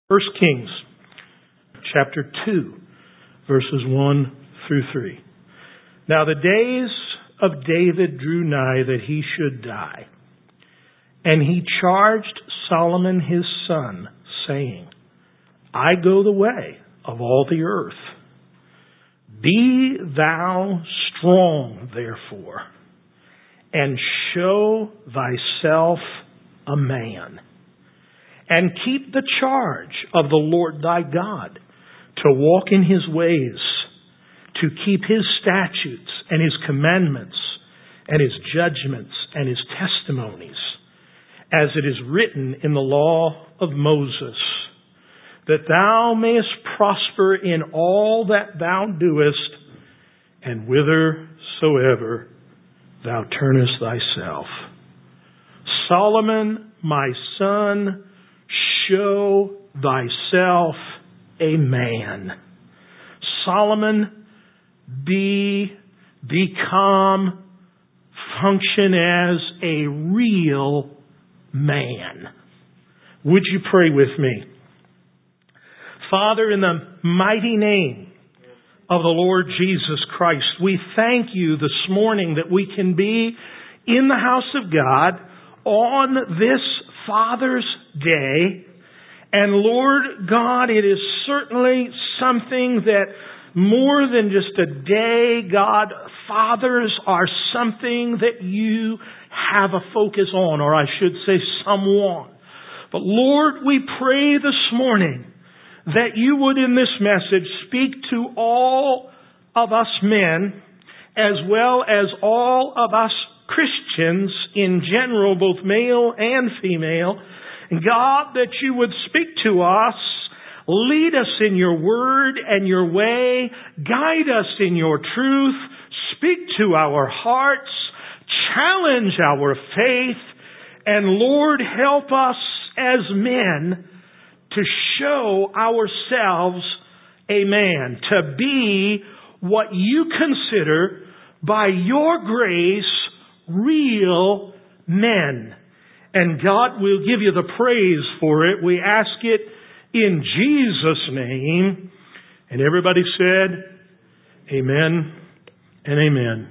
First Kings, chapter 2, verses 1 through 3. Now the days of David drew nigh that he should die. And he charged Solomon his son, saying, I go the way of all the earth. Be thou strong, therefore, and show thyself a man. And keep the charge of the Lord thy God, to walk in his ways, to keep his statutes and his commandments and his judgments and his testimonies, as it is written in the law of Moses, that thou mayest prosper in all that thou doest, and whithersoever thou turnest thyself. Solomon, my son, show thyself a man. Solomon, become, function as a real man. Would you pray with me? Father, in the mighty name of the Lord Jesus Christ, we thank you this morning that we can be in the house of God on this Father's Day. And Lord God, it is certainly something that more than just a day, God, fathers are something that you have a focus on, or I should say someone. But Lord, we pray this morning that you would in this message speak to all of us men as well as all of us Christians in general, both male and female. And God, that you would speak to us, lead us in your word and your way, guide us in your truth, speak to our hearts, challenge our faith, and Lord, help us as men to show ourselves a man, to be what you consider by your grace real men. And God will give you the praise for it. We ask it in Jesus' name. And everybody said, amen and amen.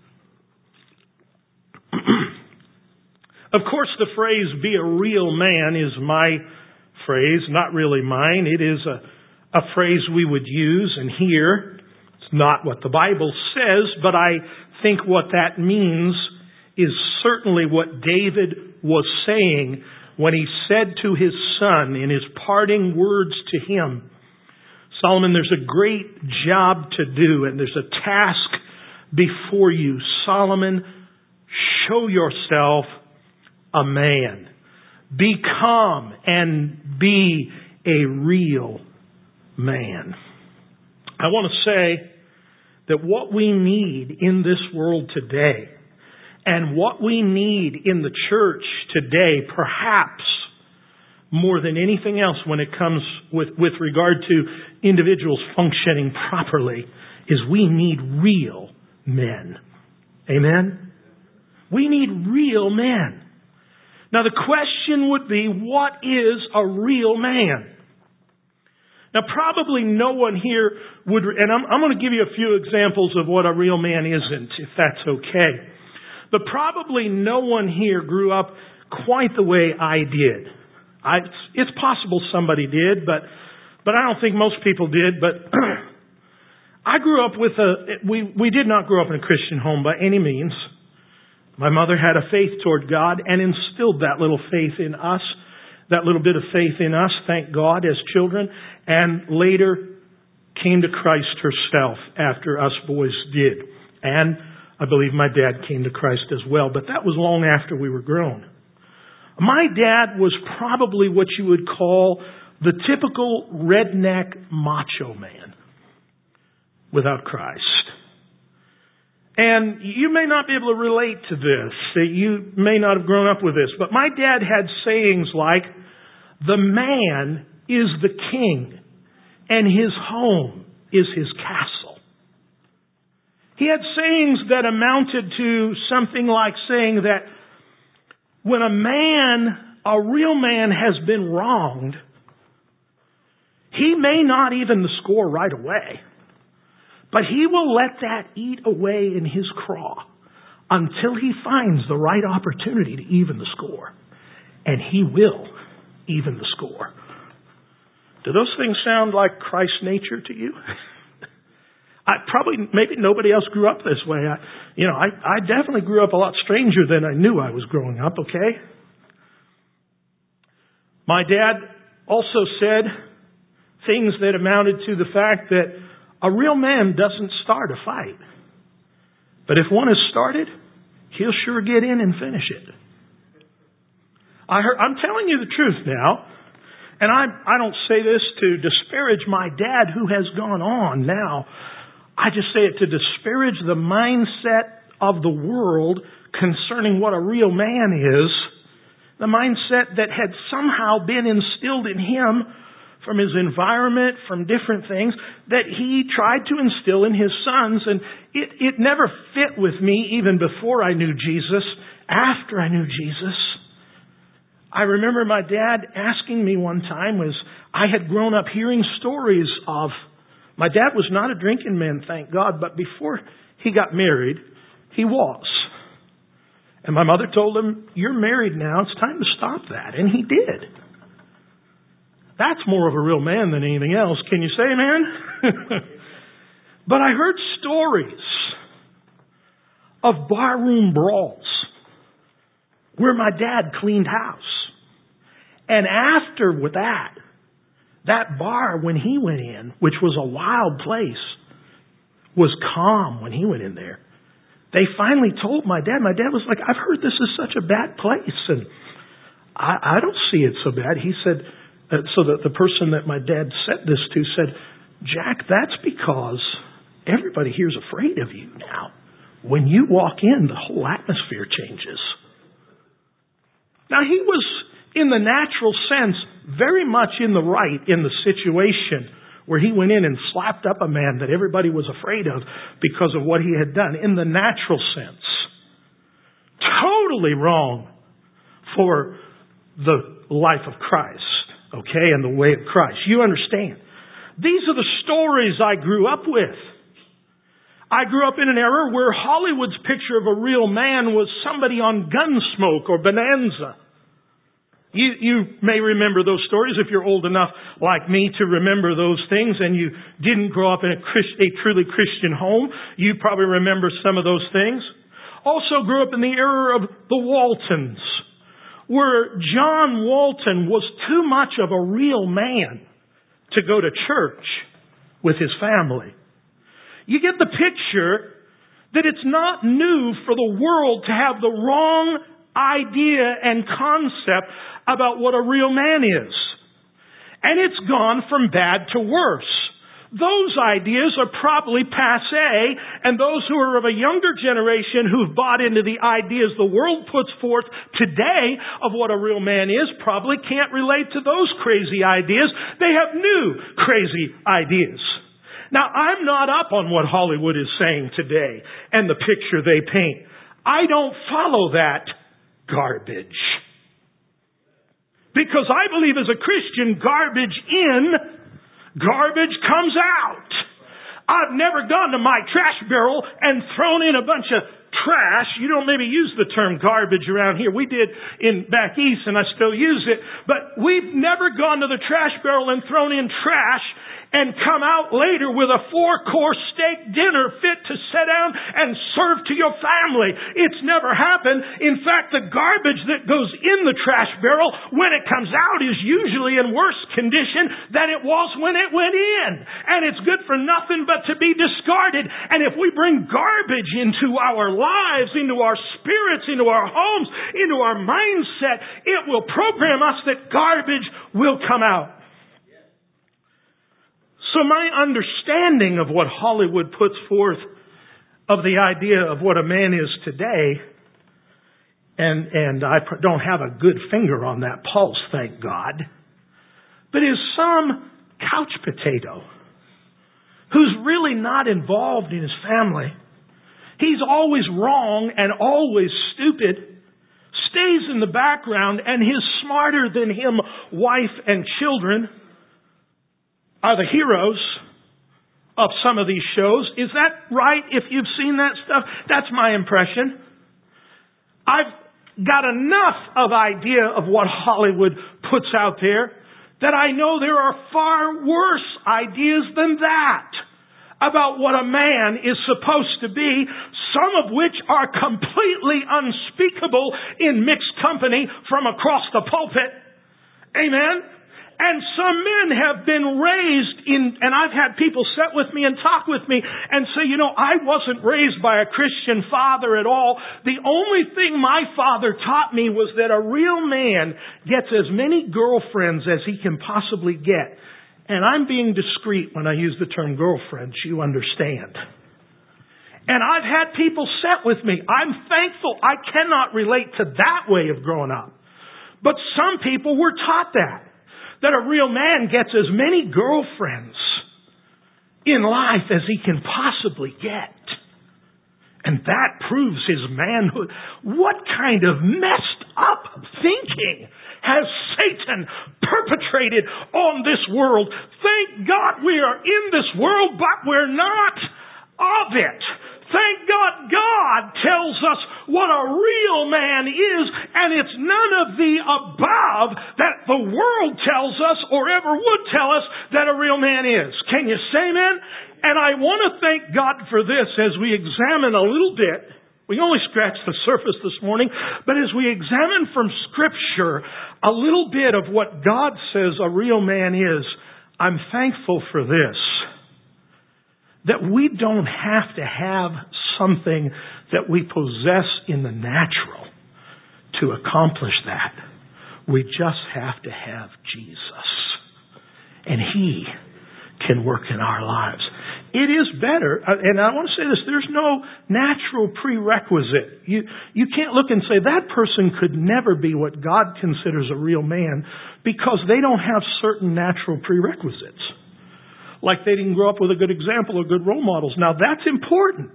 Of course, the phrase, be a real man, is my phrase, not really mine. It is a phrase we would use and hear. It's not what the Bible says, but I think what that means is certainly what David was saying when he said to his son in his parting words to him, Solomon, there's a great job to do and there's a task before you. Solomon, show yourself a man. Become and be a real man. I want to say that what we need in this world today, and what we need in the church today, perhaps more than anything else when it comes with regard to individuals functioning properly, is we need real men. Amen? We need real men. Now the question would be, what is a real man? Now probably no one here would, and I'm going to give you a few examples of what a real man isn't, if that's okay. But probably no one here grew up quite the way I did. It's possible somebody did, but I don't think most people did. But I grew up with we did not grow up in a Christian home by any means. My mother had a faith toward God and instilled that little faith in us, that little bit of faith in us, thank God, as children, and later came to Christ herself after us boys did. And I believe my dad came to Christ as well, but that was long after we were grown. My dad was probably what you would call the typical redneck macho man without Christ. And you may not be able to relate to this. You may not have grown up with this, but my dad had sayings like, the man is the king and his home is his castle. He had sayings that amounted to something like saying that when a real man has been wronged, He may not even the score right away, but he will let that eat away in his craw until he finds the right opportunity to even the score. And he will even the score. Do those things sound like Christ's nature to you? Maybe nobody else grew up this way. I definitely grew up a lot stranger than I knew I was growing up, okay? My dad also said things that amounted to the fact that a real man doesn't start a fight. But if one is started, he'll sure get in and finish it. I'm telling you the truth now. And I don't say this to disparage my dad who has gone on now. I just say it to disparage the mindset of the world concerning what a real man is. The mindset that had somehow been instilled in him from his environment, from different things, that he tried to instill in his sons. And it never fit with me even before I knew Jesus. After I knew Jesus, I remember my dad asking me one time, I had grown up hearing stories of, my dad was not a drinking man, thank God, but before he got married, he was. And my mother told him, "You're married now, it's time to stop that." And he did. That's more of a real man than anything else. Can you say amen? But I heard stories of barroom brawls where my dad cleaned house. And after with that bar, when he went in, which was a wild place, was calm when he went in there. They finally told my dad was like, "I've heard this is such a bad place." And I don't see it so bad. He said, so that the person that my dad said this to said, "Jack, that's because everybody here's afraid of you now. When you walk in, the whole atmosphere changes." Now, he was, in the natural sense, very much in the right in the situation where he went in and slapped up a man that everybody was afraid of because of what he had done. In the natural sense. Totally wrong for the life of Christ. Okay, and the way of Christ. You understand. These are the stories I grew up with. I grew up in an era where Hollywood's picture of a real man was somebody on Gunsmoke or Bonanza. You may remember those stories if you're old enough like me to remember those things and you didn't grow up in a truly Christian home. You probably remember some of those things. Also grew up in the era of the Waltons, where John Walton was too much of a real man to go to church with his family. You get the picture that it's not new for the world to have the wrong idea and concept about what a real man is. And it's gone from bad to worse. Those ideas are probably passé, and those who are of a younger generation who've bought into the ideas the world puts forth today of what a real man is probably can't relate to those crazy ideas. They have new crazy ideas. Now, I'm not up on what Hollywood is saying today and the picture they paint. I don't follow that garbage. Because I believe as a Christian, garbage in, garbage comes out. I've never gone to my trash barrel and thrown in a bunch of trash. You don't maybe use the term garbage around here. We did back east and I still use it. But we've never gone to the trash barrel and thrown in trash and come out later with a 4-course steak dinner fit to sit down and serve to your family. It's never happened. In fact, the garbage that goes in the trash barrel when it comes out is usually in worse condition than it was when it went in. And it's good for nothing but to be discarded. And if we bring garbage into our lives, into our spirits, into our homes, into our mindset, it will program us that garbage will come out. So my understanding of what Hollywood puts forth of the idea of what a man is today, and I don't have a good finger on that pulse, thank God, but is some couch potato who's really not involved in his family. He's always wrong and always stupid, stays in the background, and his smarter than him wife and children are the heroes of some of these shows. Is that right? If you've seen that stuff, that's my impression. I've got enough of idea of what Hollywood puts out there that I know there are far worse ideas than that about what a man is supposed to be, some of which are completely unspeakable in mixed company from across the pulpit. Amen? And some men have been raised in, and I've had people sit with me and talk with me and say, I wasn't raised by a Christian father at all. The only thing my father taught me was that a real man gets as many girlfriends as he can possibly get. And I'm being discreet when I use the term girlfriends, you understand. And I've had people sit with me. I'm thankful I cannot relate to that way of growing up. But some people were taught that a real man gets as many girlfriends in life as he can possibly get. And that proves his manhood. What kind of messed up thinking has Satan perpetrated on this world? Thank God we are in this world, but we're not of it. Thank God God tells us what a real man is, and it's none of the above that the world tells us or ever would tell us that a real man is. Can you say amen? And I want to thank God for this as we examine a little bit. We only scratched the surface this morning, but as we examine from Scripture a little bit of what God says a real man is, I'm thankful for this. That we don't have to have something that we possess in the natural to accomplish that. We just have to have Jesus. And He can work in our lives. It is better, and I want to say this, there's no natural prerequisite. You can't look and say that person could never be what God considers a real man because they don't have certain natural prerequisites. Like they didn't grow up with a good example or good role models. Now that's important.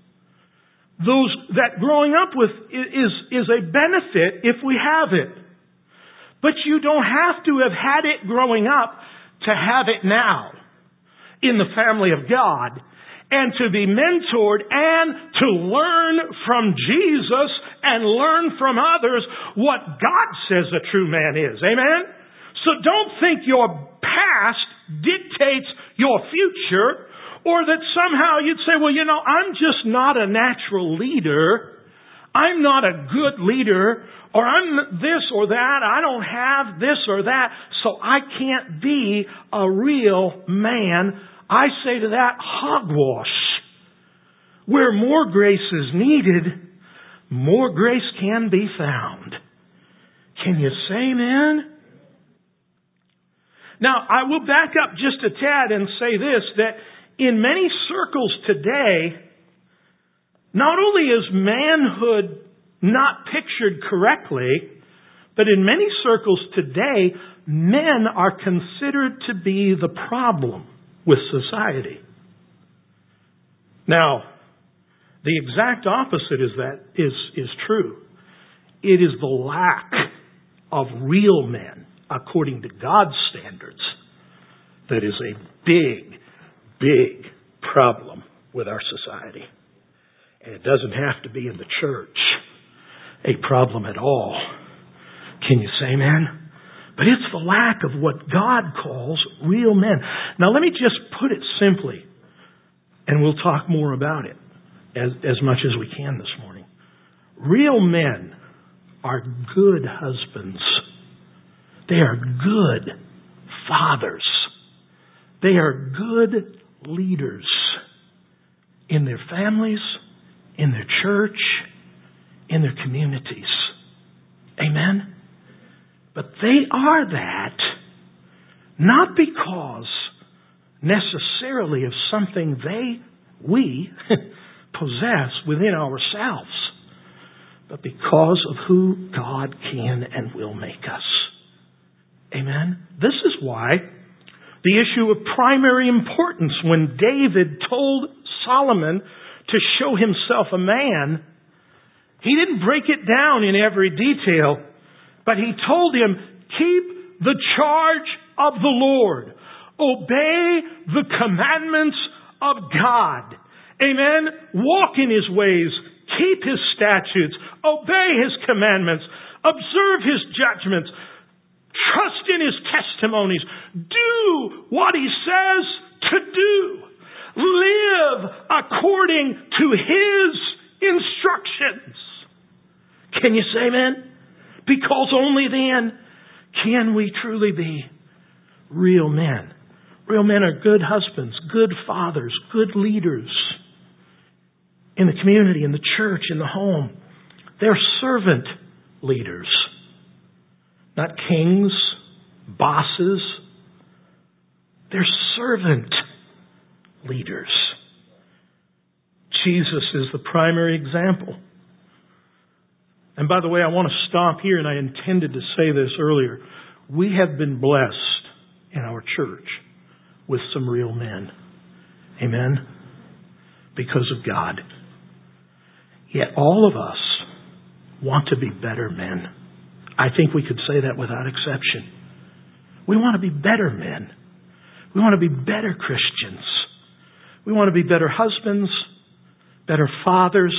That growing up with is a benefit if we have it. But you don't have to have had it growing up to have it now in the family of God and to be mentored and to learn from Jesus and learn from others what God says a true man is. Amen? So don't think your past dictates your future, or that somehow you'd say, well, I'm just not a natural leader. I'm not a good leader, or I'm this or that. I don't have this or that, so I can't be a real man. I say to that, hogwash. Where more grace is needed, more grace can be found. Can you say amen? Now, I will back up just a tad and say this, that in many circles today, not only is manhood not pictured correctly, but in many circles today, men are considered to be the problem with society. Now, the exact opposite is true. It is the lack of real men, according to God's standards, that is a big, big problem with our society. And it doesn't have to be in the church a problem at all. Can you say amen? But it's the lack of what God calls real men. Now let me just put it simply, and we'll talk more about it as much as we can this morning. Real men are good husbands. They are good fathers. They are good leaders in their families, in their church, in their communities. Amen? But they are that not because necessarily of something we possess within ourselves, but because of who God can and will make us. Amen? This is why the issue of primary importance when David told Solomon to show himself a man, he didn't break it down in every detail, but he told him, keep the charge of the Lord. Obey the commandments of God. Amen. Walk in His ways. Keep His statutes. Obey His commandments. Observe His judgments. Trust in His testimonies. Do what He says to do. Live according to His instructions. Can you say amen? Because only then can we truly be real men. Real men are good husbands, good fathers, good leaders in the community, in the church, in the home. They're servant leaders. Not kings, bosses. They're servant leaders. Jesus is the primary example. And by the way, I want to stop here, and I intended to say this earlier. We have been blessed in our church with some real men. Amen? Because of God. Yet all of us want to be better men. I think we could say that without exception. We want to be better men. We want to be better Christians. We want to be better husbands, better fathers,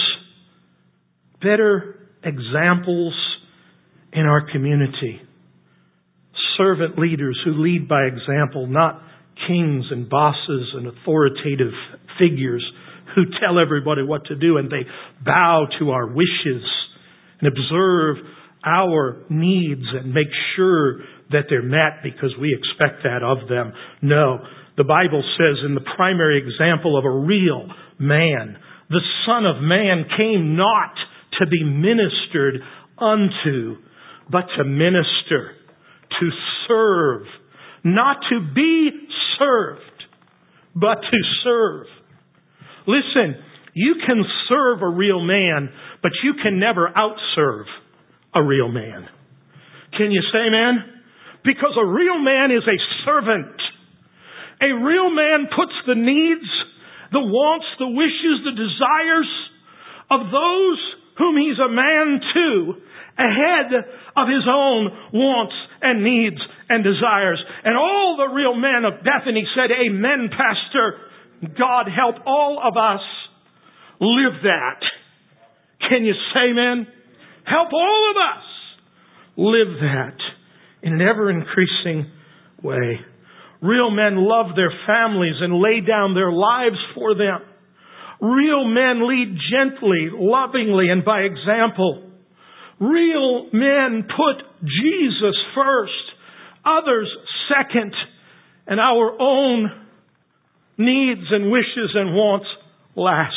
better examples in our community. Servant leaders who lead by example, not kings and bosses and authoritative figures who tell everybody what to do and they bow to our wishes and observe our needs and make sure that they're met because we expect that of them. No. The Bible says in the primary example of a real man, the Son of Man came not to be ministered unto, but to minister, to serve, not to be served, but to serve. Listen, you can serve a real man, but you can never outserve a real man. Can you say amen? Because a real man is a servant. A real man puts the needs, the wants, the wishes, the desires of those whom he's a man to ahead of his own wants and needs and desires. And all the real men of Bethany said, amen, Pastor. God help all of us live that. Can you say amen? Help all of us live that in an ever-increasing way. Real men love their families and lay down their lives for them. Real men lead gently, lovingly, and by example. Real men put Jesus first, others second, and our own needs and wishes and wants last.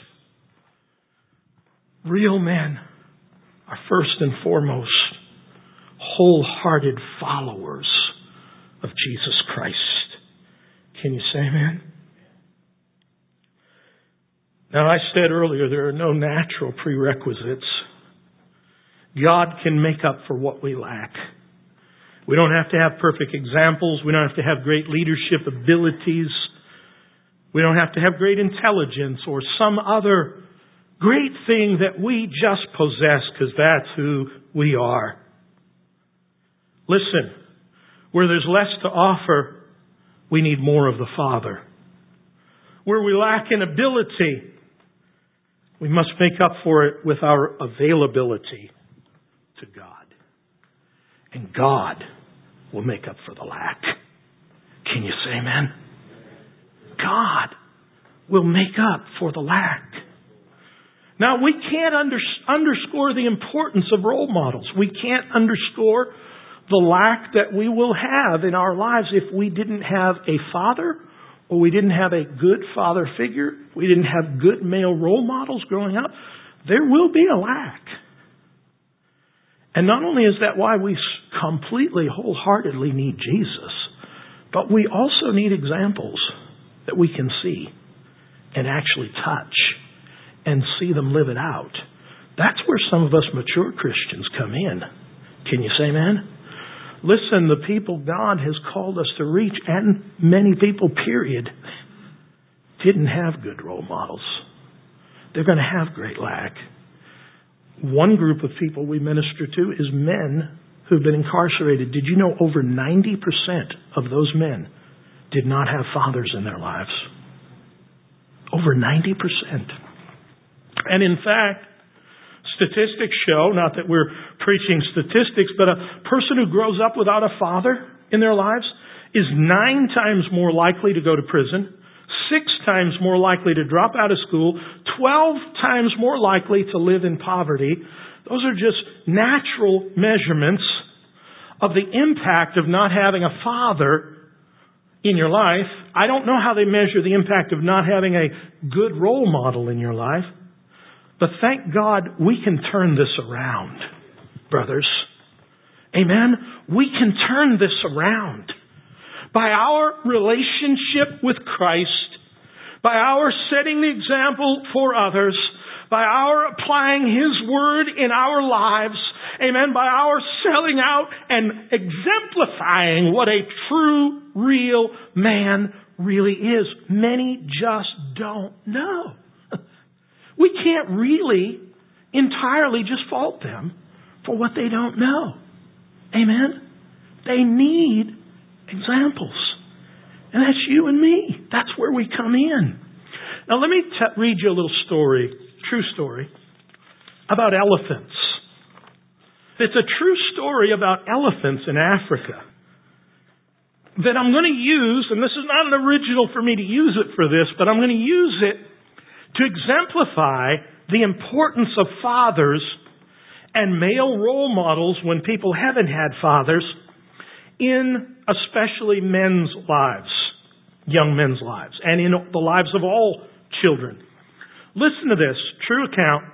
Real men are first and foremost wholehearted followers of Jesus Christ. Can you say amen? Now, I said earlier, there are no natural prerequisites. God can make up for what we lack. We don't have to have perfect examples. We don't have to have great leadership abilities. We don't have to have great intelligence or some other great thing that we just possess because that's who we are. Listen, where there's less to offer, we need more of the Father. Where we lack in ability, we must make up for it with our availability to God. And God will make up for the lack. Can you say amen? God will make up for the lack. Now, we can't underscore the importance of role models. We can't underscore the lack that we will have in our lives if we didn't have a father or we didn't have a good father figure, we didn't have good male role models growing up. There will be a lack. And not only is that why we completely, wholeheartedly need Jesus, but we also need examples that we can see and actually touch and see them live it out. That's where some of us mature Christians come in. Can you say amen? Listen, the people God has called us to reach, and many people, period, didn't have good role models. They're going to have great lack. One group of people we minister to is men who've been incarcerated. Did you know over 90% of those men did not have fathers in their lives. Over 90%. And in fact, statistics show, not that we're preaching statistics, but a person who grows up without a father in their lives is 9 times more likely to go to prison, 6 times more likely to drop out of school, 12 times more likely to live in poverty. Those are just natural measurements of the impact of not having a father in your life. I don't know how they measure the impact of not having a good role model in your life. But thank God we can turn this around, brothers. Amen? We can turn this around. By our relationship with Christ, by our setting the example for others, by our applying His Word in our lives, amen, by our selling out and exemplifying what a true, real man really is. Many just don't know. We can't really entirely just fault them for what they don't know. Amen? They need examples. And that's you and me. That's where we come in. Now let me read you a little story, true story, about elephants. It's a true story about elephants in Africa that I'm going to use, and this is not an original for me to use it for this, but I'm going to use it to exemplify the importance of fathers and male role models when people haven't had fathers in especially men's lives, young men's lives, and in the lives of all children. Listen to this, true account.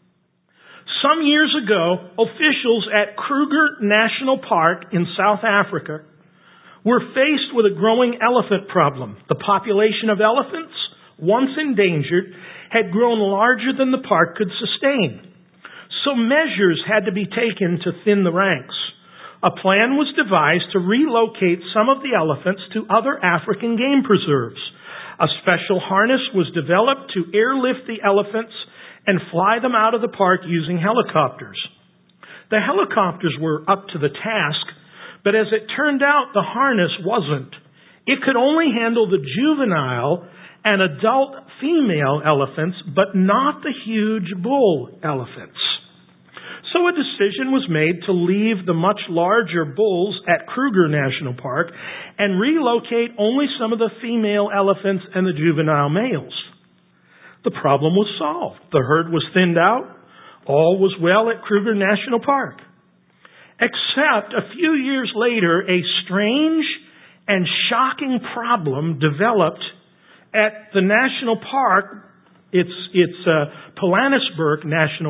Some years ago, officials at Kruger National Park in South Africa were faced with a growing elephant problem. The population of elephants, once endangered, had grown larger than the park could sustain. So measures had to be taken to thin the ranks. A plan was devised to relocate some of the elephants to other African game preserves. A special harness was developed to airlift the elephants and fly them out of the park using helicopters. The helicopters were up to the task, but as it turned out, the harness wasn't. It could only handle the juvenile and adult female elephants, but not the huge bull elephants. So a decision was made to leave the much larger bulls at Kruger National Park and relocate only some of the female elephants and the juvenile males. The problem was solved. The herd was thinned out. All was well at Kruger National Park. Except a few years later, a strange and shocking problem developed at the national park. It's Pilanesberg National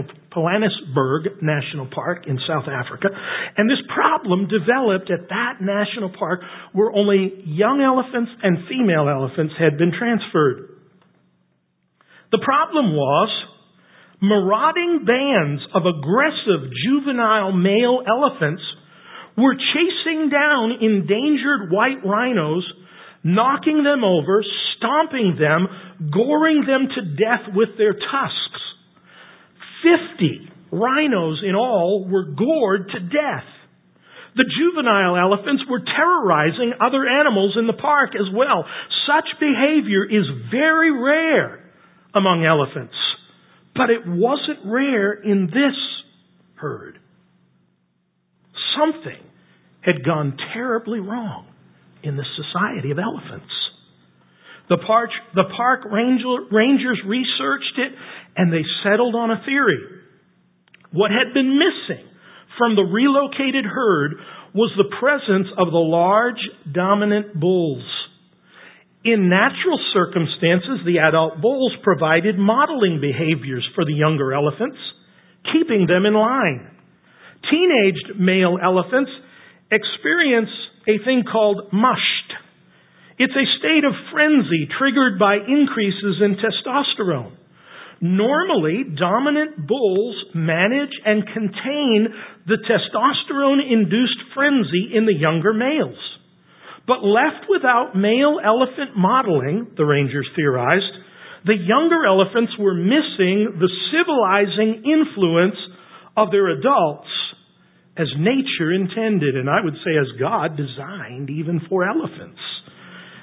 Park in South Africa. And this problem developed at that national park where only young elephants and female elephants had been transferred. The problem was marauding bands of aggressive juvenile male elephants were chasing down endangered white rhinos, knocking them over, stomping them, goring them to death with their tusks. 50 rhinos in all were gored to death. The juvenile elephants were terrorizing other animals in the park as well. Such behavior is very rare among elephants, but it wasn't rare in this herd. Something had gone terribly wrong in the society of elephants. The park rangers researched it, and they settled on a theory. What had been missing from the relocated herd was the presence of the large, dominant bulls. In natural circumstances, the adult bulls provided modeling behaviors for the younger elephants, keeping them in line. Teenaged male elephants experience a thing called musht. It's a state of frenzy triggered by increases in testosterone. Normally, dominant bulls manage and contain the testosterone-induced frenzy in the younger males. But left without male elephant modeling, the rangers theorized, the younger elephants were missing the civilizing influence of their adults as nature intended, and I would say as God designed even for elephants.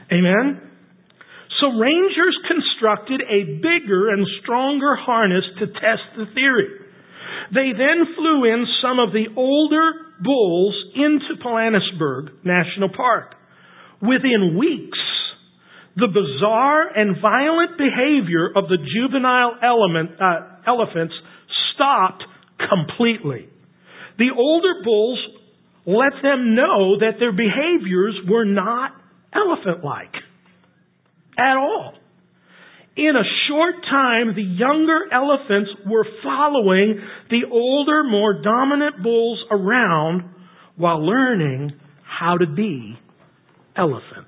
Amen? So rangers constructed a bigger and stronger harness to test the theory. They then flew in some of the older bulls into Pilanesberg National Park. Within weeks, the bizarre and violent behavior of the juvenile elephants stopped completely. The older bulls let them know that their behaviors were not elephant-like at all. In a short time, the younger elephants were following the older, more dominant bulls around while learning how to be elephants.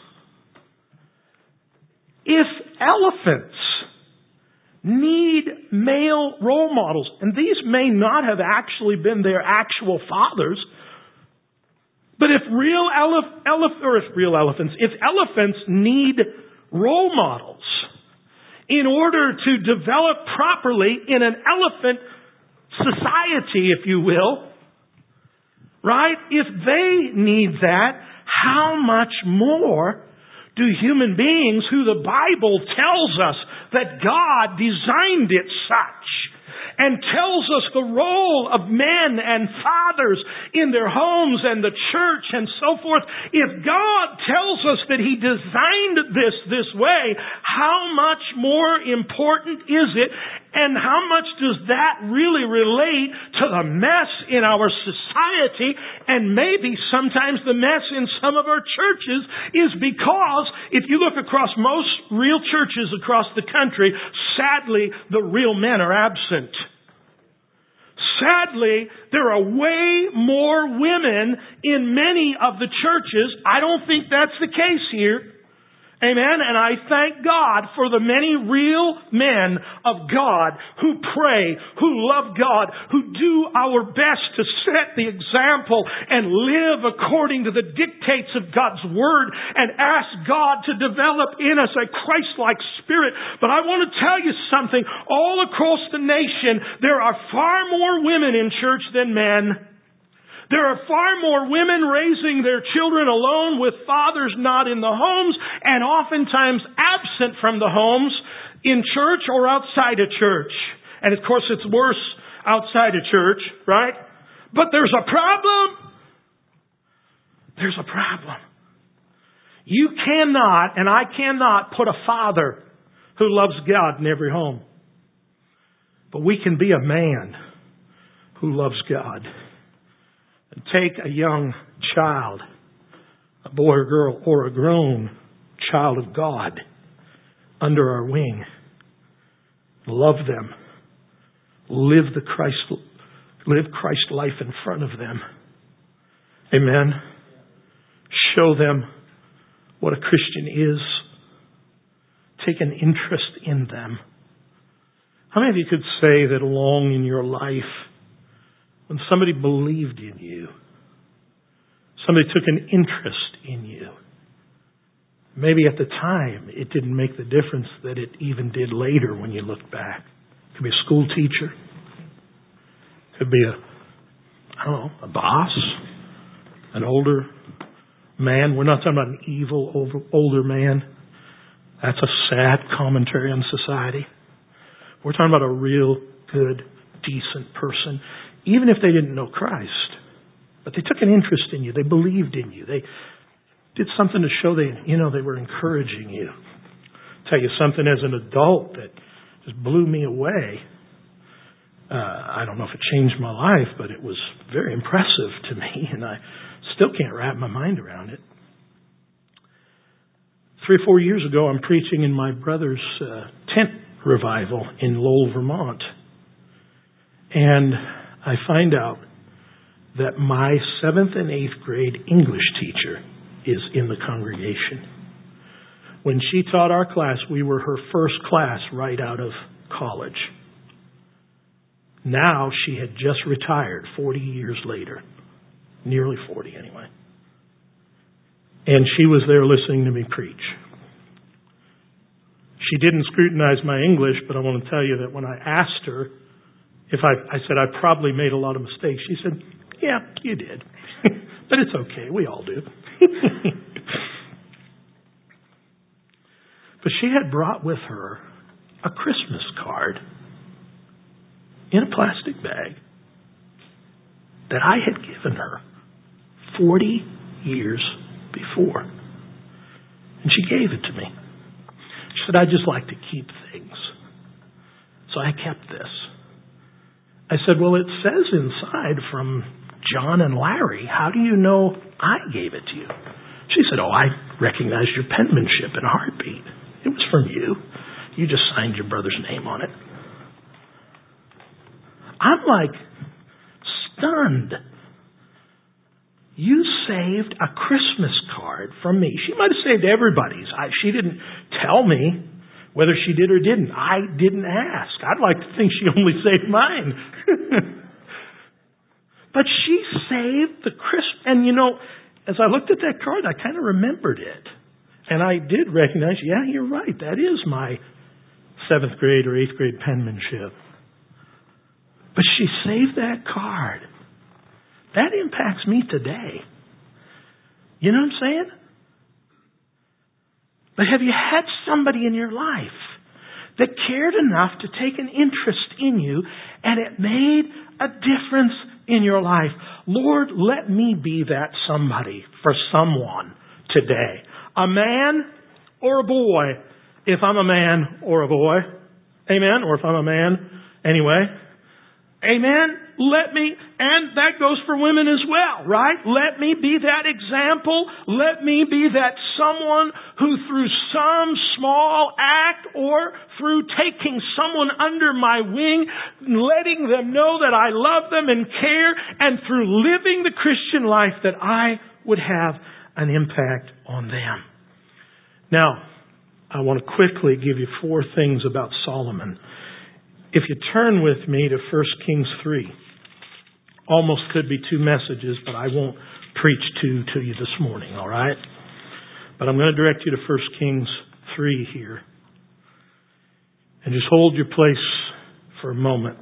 If elephants need male role models, and these may not have actually been their actual fathers, but if elephants need role models in order to develop properly in an elephant society, if you will, right? If they need that, how much more do human beings who the Bible tells us that God designed it such and tells us the role of men and fathers in their homes and the church and so forth. If God tells us that He designed this way, how much more important is it? And how much does that really relate to the mess in our society? And maybe sometimes the mess in some of our churches is because if you look across most real churches across the country, sadly, the real men are absent. Sadly, there are way more women in many of the churches. I don't think that's the case here. Amen. And I thank God for the many real men of God who pray, who love God, who do our best to set the example and live according to the dictates of God's Word and ask God to develop in us a Christ-like spirit. But I want to tell you something. All across the nation, there are far more women in church than men. There are far more women raising their children alone with fathers not in the homes and oftentimes absent from the homes in church or outside of church. And of course it's worse outside of church, right? But there's a problem. There's a problem. You cannot, and I cannot, put a father who loves God in every home. But we can be a man who loves God. And take a young child, a boy or girl, or a grown child of God under our wing. Love them. Live Christ life in front of them. Amen. Show them what a Christian is. Take an interest in them. How many of you could say that along in your life, when somebody believed in you, somebody took an interest in you, maybe at the time it didn't make the difference that it even did later when you look back. It could be a school teacher. It could be a boss, an older man. We're not talking about an evil older man. That's a sad commentary on society. We're talking about a real good, decent person. Even if they didn't know Christ, but they took an interest in you. They believed in you. They did something to show they were encouraging you. I'll tell you something as an adult that just blew me away. I don't know if it changed my life, but it was very impressive to me, and I still can't wrap my mind around it. 3 or 4 years ago, I'm preaching in my brother's tent revival in Lowell, Vermont. And I find out that my 7th and 8th grade English teacher is in the congregation. When she taught our class, we were her first class right out of college. Now she had just retired 40 years later. Nearly 40 anyway. And she was there listening to me preach. She didn't scrutinize my English, but I want to tell you that when I asked her, I said, I probably made a lot of mistakes. She said, yeah, you did. But it's okay. We all do. she had brought with her a Christmas card in a plastic bag that I had given her 40 years before. And she gave it to me. She said, "I'd just like to keep things." So I kept this. I said, "Well, it says inside from John and Larry. How do you know I gave it to you?" She said, "Oh, I recognized your penmanship in a heartbeat. It was from you. You just signed your brother's name on it." I'm like stunned. You saved a Christmas card from me. She might have saved everybody's. She didn't tell me whether she did or didn't. I didn't ask. I'd like to think she only saved mine. But she saved the Christmas. And as I looked at that card, I kind of remembered it. And I did recognize, yeah, you're right. That is my 7th grade or 8th grade penmanship. But she saved that card. That impacts me today. You know what I'm saying? But have you had somebody in your life that cared enough to take an interest in you and it made a difference in your life? Lord, let me be that somebody for someone today. A man or a boy, if I'm a man or a boy. Amen? Or if I'm a man anyway. Amen? And that goes for women as well, right? Let me be that example. Let me be that someone who through some small act or through taking someone under my wing, letting them know that I love them and care, and through living the Christian life that I would have an impact on them. Now, I want to quickly give you 4 things about Solomon. If you turn with me to 1 Kings 3, almost could be 2 messages, but I won't preach 2 to you this morning, all right? But I'm going to direct you to 1 Kings 3 here. And just hold your place for a moment.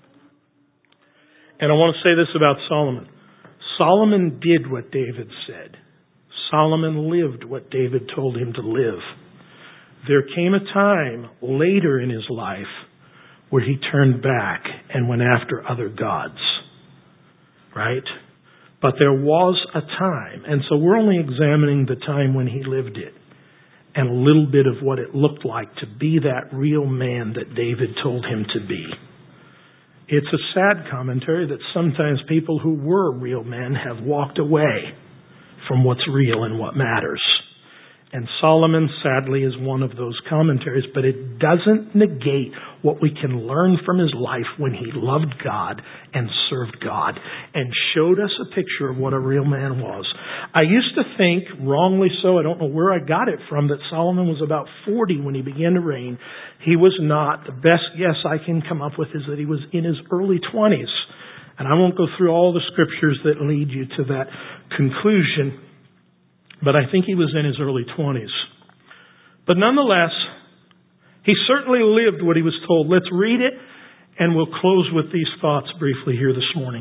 And I want to say this about Solomon. Solomon did what David said. Solomon lived what David told him to live. There came a time later in his life where he turned back and went after other gods. Right? But there was a time, and so we're only examining the time when he lived it, and a little bit of what it looked like to be that real man that David told him to be. It's a sad commentary that sometimes people who were real men have walked away from what's real and what matters. And Solomon, sadly, is one of those commentaries, but it doesn't negate what we can learn from his life when he loved God and served God and showed us a picture of what a real man was. I used to think, wrongly so, I don't know where I got it from, that Solomon was about 40 when he began to reign. He was not. The best guess I can come up with is that he was in his early 20s. And I won't go through all the scriptures that lead you to that conclusion, but I think he was in his early 20s. But nonetheless, he certainly lived what he was told. Let's read it, and we'll close with these thoughts briefly here this morning.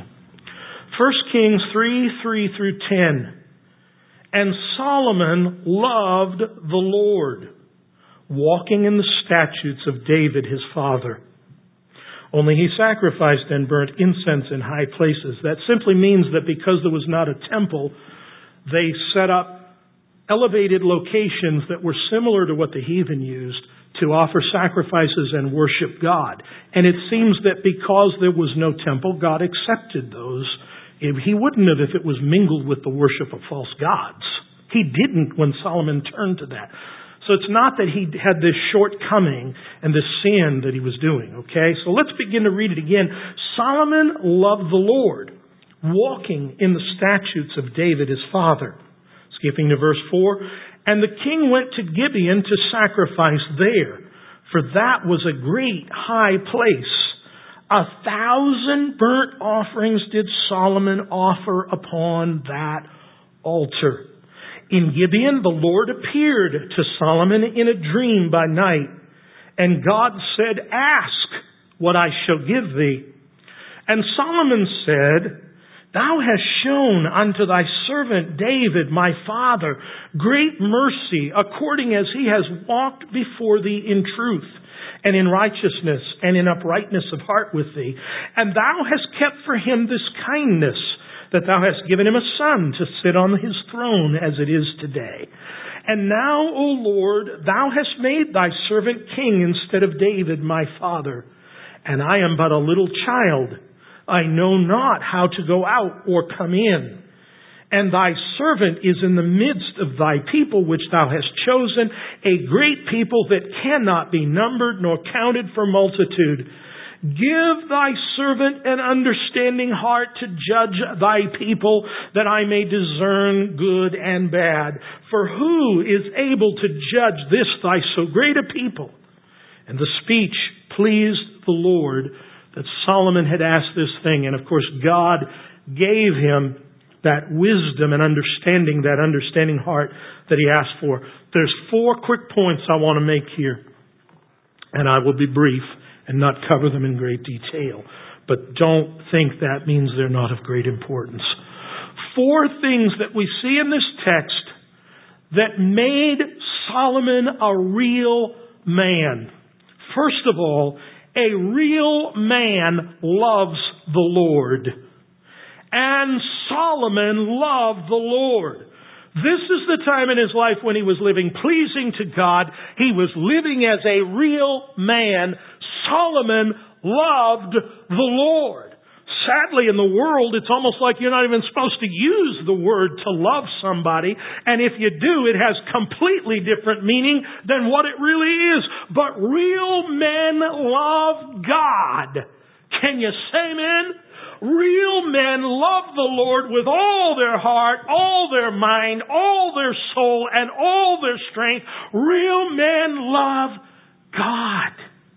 1 Kings 3 through 10. And Solomon loved the Lord, walking in the statutes of David his father. Only he sacrificed and burnt incense in high places. That simply means that because there was not a temple, they set up elevated locations that were similar to what the heathen used to offer sacrifices and worship God. And it seems that because there was no temple, God accepted those. He wouldn't have if it was mingled with the worship of false gods. He didn't when Solomon turned to that. So it's not that he had this shortcoming and this sin that he was doing, okay? So let's begin to read it again. Solomon loved the Lord, walking in the statutes of David his father. Skipping to verse 4. And the king went to Gibeon to sacrifice there, for that was a great high place. 1,000 burnt offerings did Solomon offer upon that altar. In Gibeon, the Lord appeared to Solomon in a dream by night, and God said, "Ask what I shall give thee." And Solomon said, Thou hast shown unto thy servant David, my father, great mercy, according as he has walked before thee in truth, and in righteousness, and in uprightness of heart with thee. And thou hast kept for him this kindness, that thou hast given him a son to sit on his throne as it is today. And now, O Lord, thou hast made thy servant king instead of David, my father. And I am but a little child. I know not how to go out or come in. And thy servant is in the midst of thy people, which thou hast chosen, a great people that cannot be numbered nor counted for multitude. Give thy servant an understanding heart to judge thy people, that I may discern good and bad. For who is able to judge this thy so great a people? And the speech pleased the Lord, that Solomon had asked this thing. And of course, God gave him that wisdom and understanding, that understanding heart that he asked for. There's 4 quick points I want to make here. And I will be brief and not cover them in great detail. But don't think that means they're not of great importance. 4 things that we see in this text that made Solomon a real man. First of all, a real man loves the Lord. And Solomon loved the Lord. This is the time in his life when he was living pleasing to God. He was living as a real man. Solomon loved the Lord. Sadly, in the world, it's almost like you're not even supposed to use the word to love somebody. And if you do, it has completely different meaning than what it really is. But real men love God. Can you say amen? Real men love the Lord with all their heart, all their mind, all their soul, and all their strength. Real men love God.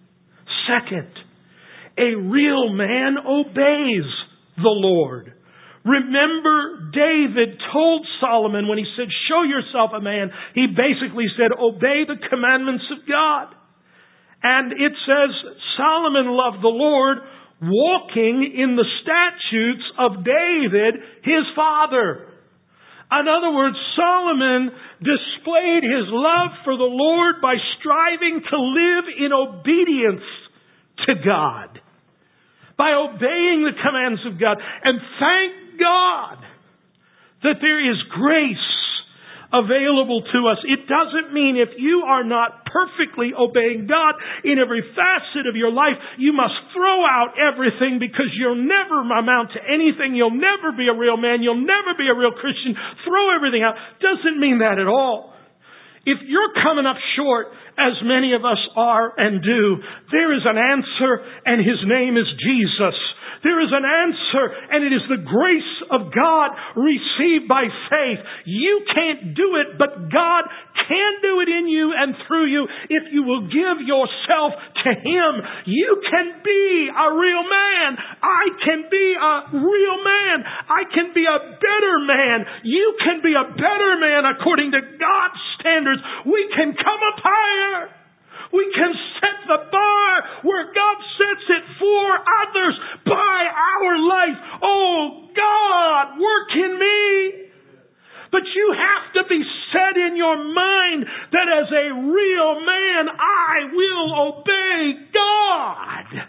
Second, a real man obeys the Lord. Remember, David told Solomon when he said, show yourself a man, he basically said, obey the commandments of God. And it says, Solomon loved the Lord, walking in the statutes of David, his father. In other words, Solomon displayed his love for the Lord by striving to live in obedience to God, by obeying the commands of God. And thank God that there is grace available to us. It doesn't mean if you are not perfectly obeying God in every facet of your life, you must throw out everything, because you'll never amount to anything. You'll never be a real man. You'll never be a real Christian. Throw everything out. Doesn't mean that at all. If you're coming up short, as many of us are and do, there is an answer, and His name is Jesus. There is an answer, and it is the grace of God received by faith. You can't do it, but God can do it in you and through you if you will give yourself to Him. You can be a real man. I can be a real man. I can be a better man. You can be a better man according to God's standards. We can come up higher. We can set the bar where God sets it for others by our life. Oh, God, work in me. But you have to be set in your mind that as a real man, I will obey God.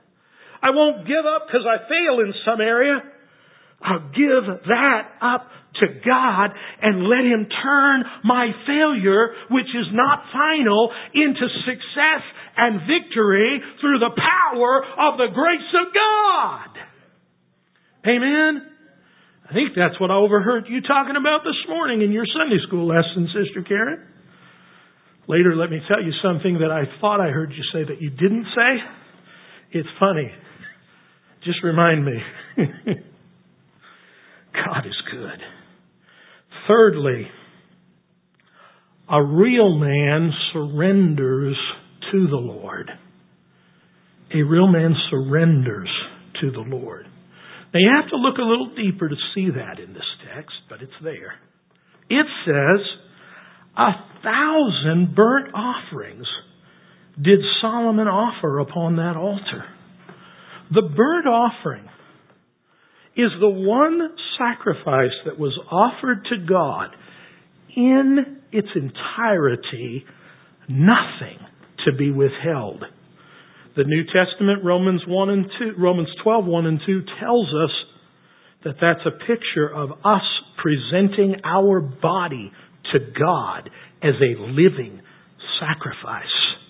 I won't give up because I fail in some area. I'll give that up to God and let Him turn my failure, which is not final, into success and victory through the power of the grace of God. Amen? I think that's what I overheard you talking about this morning in your Sunday school lesson, Sister Karen. Later, let me tell you something that I thought I heard you say that you didn't say. It's funny. Just remind me. God is good. Thirdly, a real man surrenders to the Lord. A real man surrenders to the Lord. Now you have to look a little deeper to see that in this text, but it's there. It says, 1,000 burnt offerings did Solomon offer upon that altar. The burnt offering is the one sacrifice that was offered to God in its entirety, nothing to be withheld. The New Testament, Romans 12, 1 and 2 tells us that that's a picture of us presenting our body to God as a living sacrifice.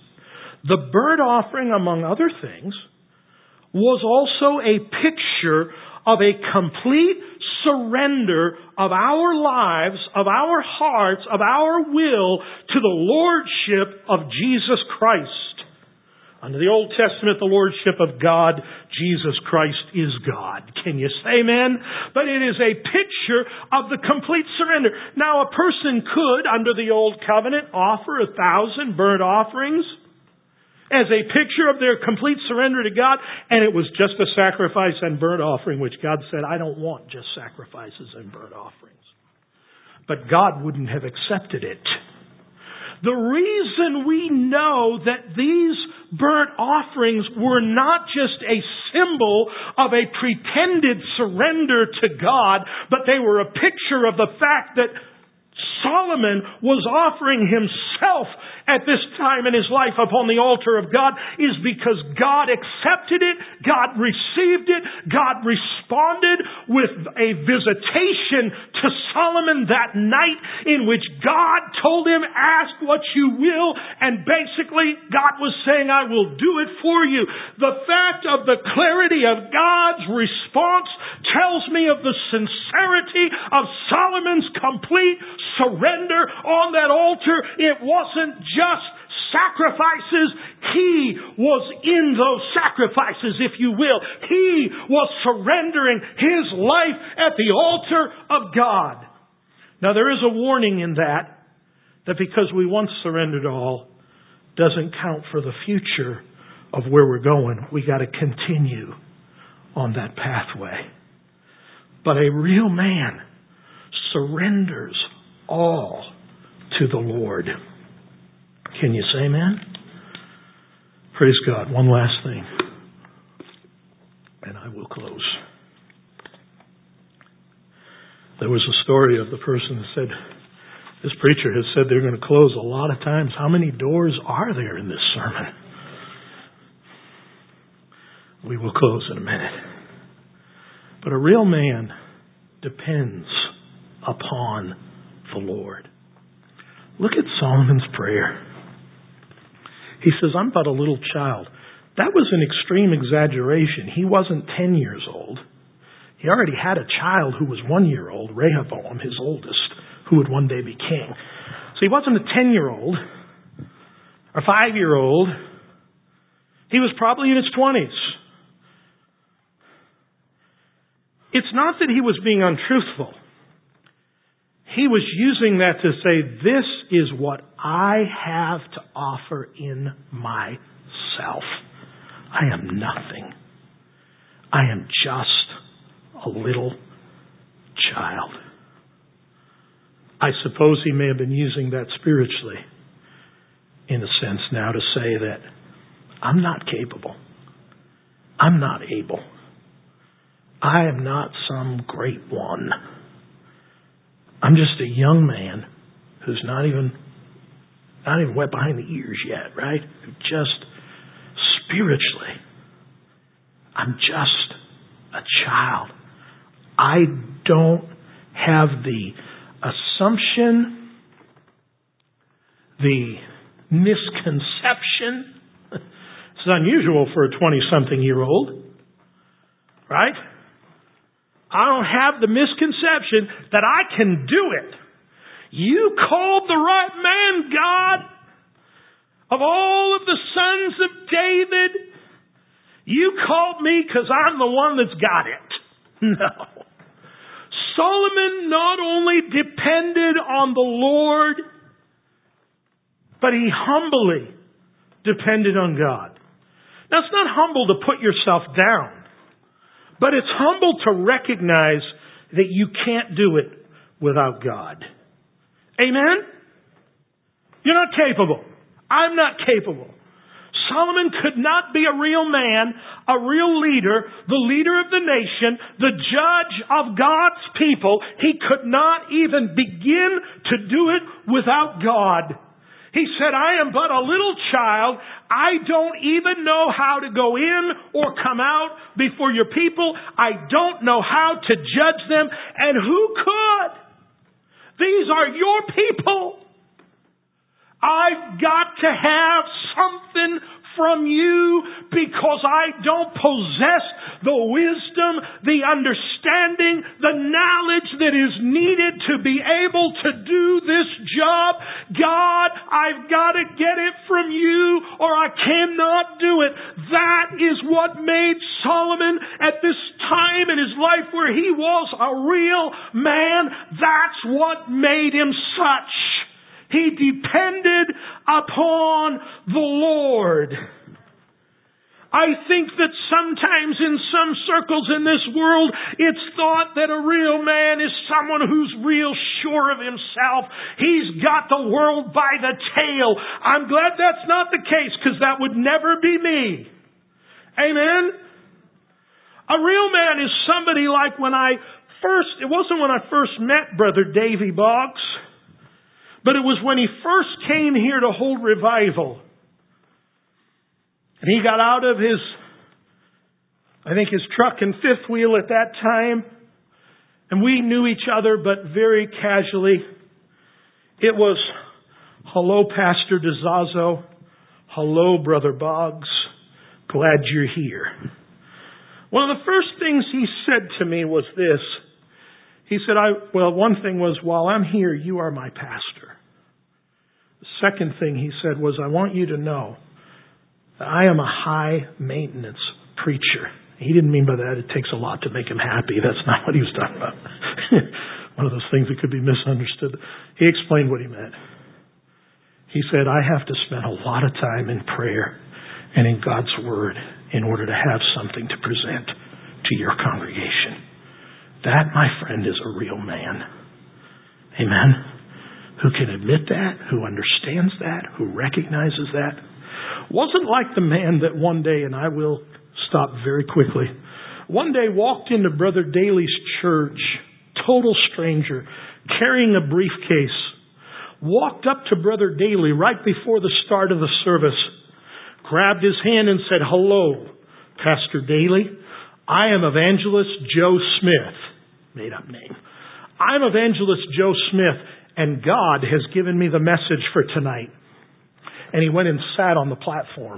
The burnt offering, among other things, was also a picture of a complete surrender of our lives, of our hearts, of our will to the Lordship of Jesus Christ. Under the Old Testament, the Lordship of God, Jesus Christ is God. Can you say amen? But it is a picture of the complete surrender. Now, a person could, under the Old Covenant, offer 1,000 burnt offerings as a picture of their complete surrender to God, and it was just a sacrifice and burnt offering, which God said, I don't want just sacrifices and burnt offerings. But God wouldn't have accepted it. The reason we know that these burnt offerings were not just a symbol of a pretended surrender to God, but they were a picture of the fact that Solomon was offering himself at this time in his life upon the altar of God is because God accepted it, God received it, God responded with a visitation to Solomon that night in which God told him, ask what you will, and basically God was saying, I will do it for you. The fact of the clarity of God's response tells me of the sincerity of Solomon's complete surrender on that altar. It wasn't just sacrifices. He was in those sacrifices, if you will. He was surrendering his life at the altar of God. Now there is a warning in that because we once surrendered all doesn't count for the future of where we're going. We got to continue on that pathway. But a real man surrenders all to the Lord. Can you say amen? Praise God. One last thing, and I will close. There was a story of the person that said, this preacher has said they're going to close a lot of times. How many doors are there in this sermon? We will close in a minute. But a real man depends upon the Lord. Look at Solomon's prayer. He says, I'm but a little child. That was an extreme exaggeration. He wasn't 10 years old. He already had a child who was 1 year old, Rehoboam, his oldest, who would one day be king. So he wasn't a 10-year-old or 5-year-old. He was probably in his 20s. It's not that he was being untruthful. He was using that to say, this is what I have to offer in myself. I am nothing. I am just a little child. I suppose he may have been using that spiritually, in a sense now, to say that I'm not capable. I'm not able. I am not some great one. I'm just a young man who's not even wet behind the ears yet, right? Just spiritually, I'm just a child. I don't have the assumption, the misconception. It's unusual for a 20-something-year-old, right? I don't have the misconception that I can do it. You called the right man, God. Of all of the sons of David, you called me because I'm the one that's got it. No. Solomon not only depended on the Lord, but he humbly depended on God. Now, it's not humble to put yourself down. But it's humble to recognize that you can't do it without God. Amen? You're not capable. I'm not capable. Solomon could not be a real man, a real leader, the leader of the nation, the judge of God's people. He could not even begin to do it without God. He said, I am but a little child. I don't even know how to go in or come out before your people. I don't know how to judge them. And who could? These are your people. I've got to have something from you because I don't possess the wisdom, the understanding, the knowledge that is needed to be able to do this job. God, I've got to get it from you or I cannot do it. That is what made Solomon at this time in his life where he was a real man. That's what made him such. He depended upon the Lord. I think that sometimes in some circles in this world, it's thought that a real man is someone who's real sure of himself. He's got the world by the tail. I'm glad that's not the case because that would never be me. Amen? A real man is somebody like it wasn't when I first met Brother Davy Boggs. But it was when he first came here to hold revival. And he got out of his truck and fifth wheel at that time. And we knew each other, but very casually. It was, hello, Pastor DeZazzo. Hello, Brother Boggs. Glad you're here. One of the first things he said to me was this. He said, one thing was, while I'm here, you are my pastor. The second thing he said was, I want you to know that I am a high maintenance preacher. He didn't mean by that it takes a lot to make him happy. That's not what he was talking about. One of those things that could be misunderstood. He explained what he meant. He said, I have to spend a lot of time in prayer and in God's Word in order to have something to present to your congregation. That, my friend, is a real man. Amen? Who can admit that, who understands that, who recognizes that. Wasn't like the man that one day, and I will stop very quickly, one day walked into Brother Daly's church, total stranger, carrying a briefcase, walked up to Brother Daly right before the start of the service, grabbed his hand and said, hello, Pastor Daly. I am Evangelist Joe Smith. Made up name. I'm Evangelist Joe Smith, and God has given me the message for tonight. And he went and sat on the platform.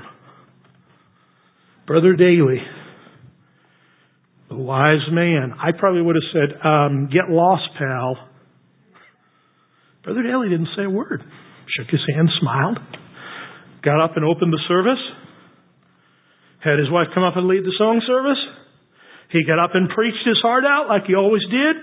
Brother Daly, the wise man. I probably would have said, get lost, pal. Brother Daly didn't say a word. Shook his hand, smiled, got up and opened the service. Had his wife come up and lead the song service. He got up and preached his heart out like he always did.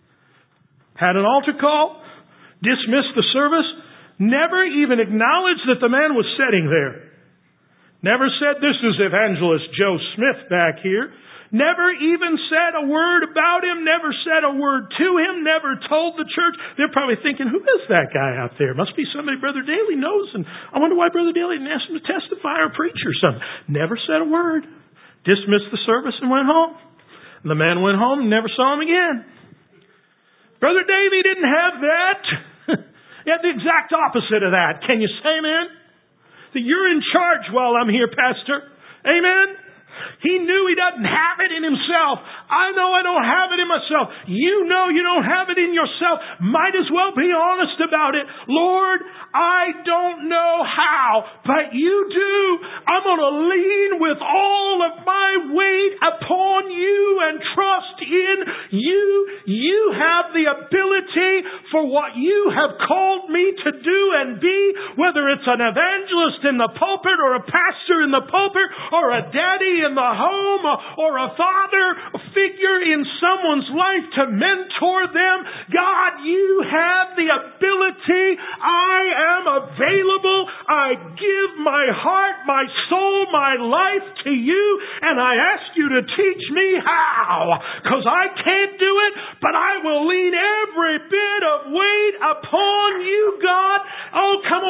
Had an altar call. Dismissed the service. Never even acknowledged that the man was sitting there. Never said, this is Evangelist Joe Smith back here. Never even said a word about him. Never said a word to him. Never told the church. They're probably thinking, who is that guy out there? Must be somebody Brother Daly knows. And I wonder why Brother Daly didn't ask him to testify or preach or something. Never said a word. Dismissed the service and went home. And the man went home and never saw him again. Brother Davy didn't have that. He had the exact opposite of that. Can you say amen? That you're in charge while I'm here, Pastor. Amen? He knew he doesn't have it in himself. I know I don't have it in myself. You know you don't have it in yourself. Might as well be honest about it. Lord, I don't know how, but you do. I'm going to lean with all of my weight upon you and trust in you. You have the ability for what you have called me to do and be, whether it's an evangelist in the pulpit or a pastor in the pulpit or a daddy in the home or a father figure in someone's life to mentor them. God, you have the ability. I am available. I give my heart, my soul, my life to you, and I ask you to teach me how, because I can't do it, but I will lean every bit of weight upon you, God. Oh, come on, stand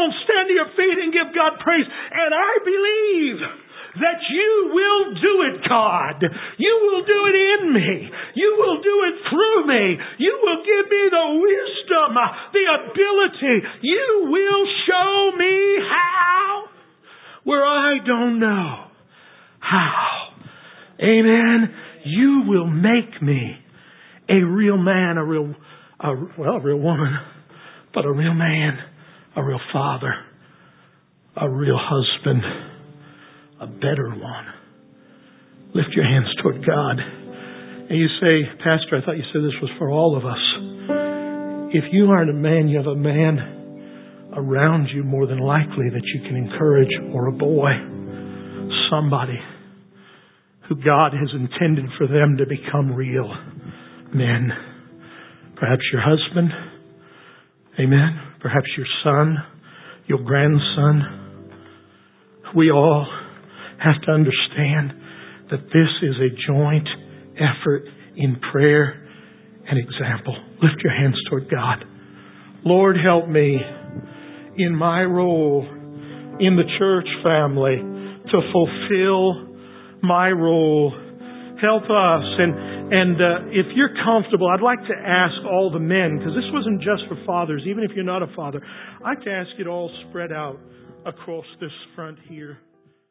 stand to your feet and give God praise. And I believe that you will do it, God. You will do it in me. You will do it through me. You will give me the wisdom, the ability. You will show me how, where I don't know how. Amen. You will make me a real man, a real woman, but a real man, a real father, a real husband, a better one. Lift your hands toward God. And you say, Pastor, I thought you said this was for all of us. If you aren't a man, you have a man around you more than likely that you can encourage, or a boy, somebody who God has intended for them to become real men. Perhaps your husband. Amen. Perhaps your son, your grandson. We all have to understand that this is a joint effort in prayer and example. Lift your hands toward God. Lord, help me in my role in the church family to fulfill my role. Help us. And if you're comfortable, I'd like to ask all the men, because this wasn't just for fathers, even if you're not a father, I'd like to ask you to all spread out across this front here.